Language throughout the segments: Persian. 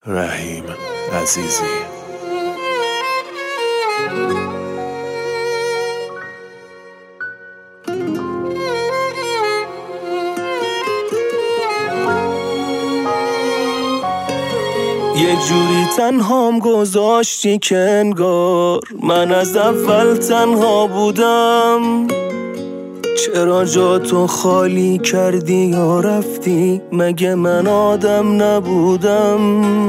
رحیم عزیزی. یه جوری تنهام گذاشتی که انگار من از اول تنها بودم. چرا جا تو خالی کردی یا رفتی؟ مگه من آدم نبودم؟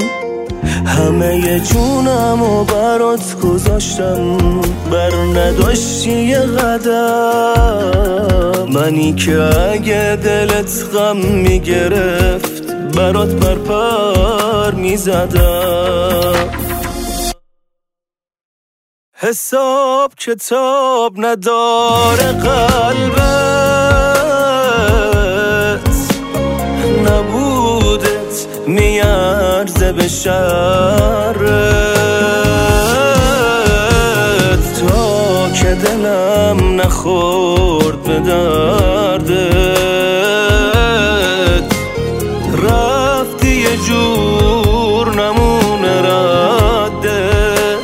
همه جونم و برات گذاشتم، بر نداشتی یه قدم. منی که اگه دلت غم میگرفت برات پر میزدم. حساب کتاب نداره قلبت، نبودت میارزه به شرت. تا که دلم نخورد به دردت، رفتی یه جور نمونه ردت.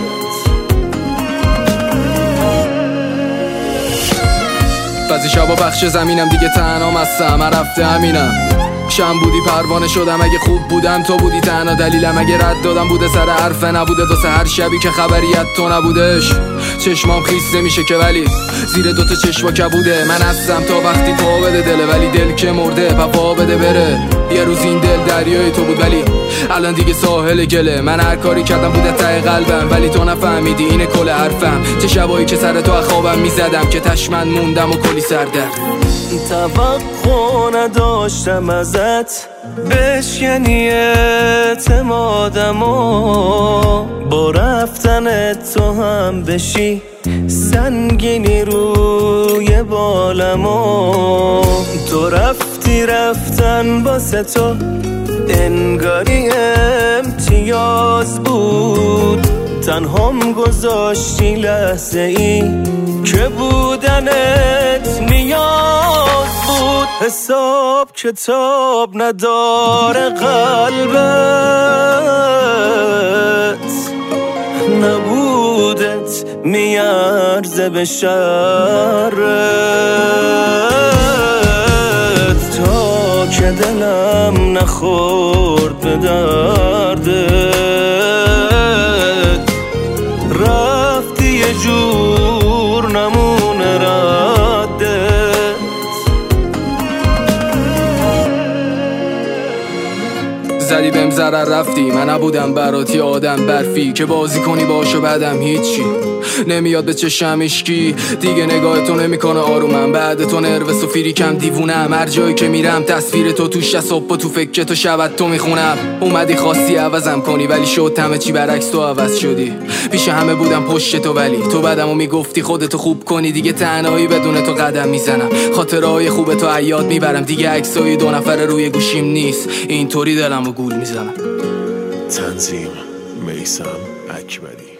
بعضی شبا بخش زمینم دیگه تنها مستم، من رفته همینم. شم بودی پروانه شدم، اگه خوب بودم تو بودی تنها دلیلم. اگه رد دادم بوده سر حرفه نبوده، تا سحر شبی که خبری از تو نبودش. چشمام خیس نمیشه که ولی زیر دوتا چشما کبوده. من هستم تا وقتی پا بده دله، ولی دل که مرده پا بده بره. یه روز این دل دریای تو بود ولی الان دیگه ساحل گله. من هر کاری کردم بوده ته قلبم، ولی تو نفهمیدی اینه کل حرفم. چه شبایی که سر تو خوابم میزدم که تشمن موندم و کلی سردرد. توقع نداشتم ازت بشکنی اعتمادم و با رفتن تو هم بشی سنگینی روی بالم و تو رفتن واسه تو انگاری امتیاز بود. تنهام گذاشتی لحظه ای که بودنت نیاز بود. حساب کتاب نداره قلبت، نبودت میارزه به شرت. تا که دلم نخورد به دردت، رفتی یه جور نمونه ردت. زدی بهم ضرر رفتی، من نبودم براتی آدم برفی که بازی کنی باشو بعدم هیچی نمیاد به چشم اشکی. دیگه نگاه تو نمیکنه آرومم، بعد تو نروس و فریکم دیوونم. هر جایی که میرم تصویر تو توش صبح و تو فکر تو شبت تو میخونم. اومدی خواستی عوضم کنی ولی شد همه چی برعکس، تو عوض شدی. پیش همه بودم پشت تو ولی تو بعدمو میگفتی خودتو خوب کنی. دیگه تنهایی بدون تو قدم میزنم، خاطرهای خوب تو عیاد میبرم. دیگه عکسای دو نفر روی گوشیم نیست، اینطوری دلمو گول میزنم. تنظیم میثم اکبری.